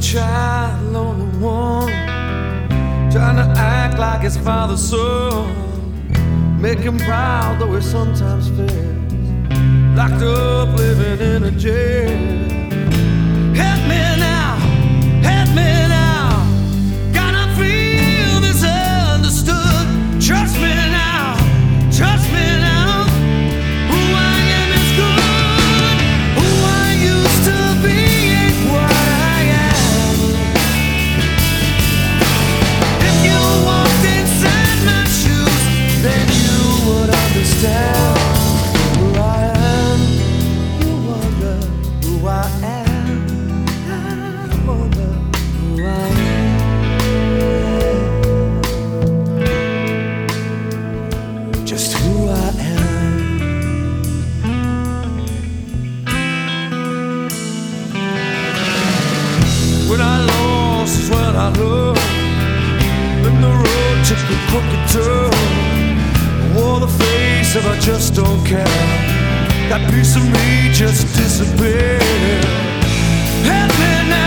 child, lonely one, trying to act like his father's son, make him proud though he sometimes fails, locked up living in a jail. Help me now, help me now, gotta feel misunderstood. Trust me now, trust me now, who I am is good, who I used to be ain't what I am. If you walked inside my shoes, then you would understand who I am. You wonder who I am. I wonder who I am. Just who I am. When I lost is when I loved. When the road took a crooked turn, I wore the face of I just don't care. That piece of me just disappeared. Help me now.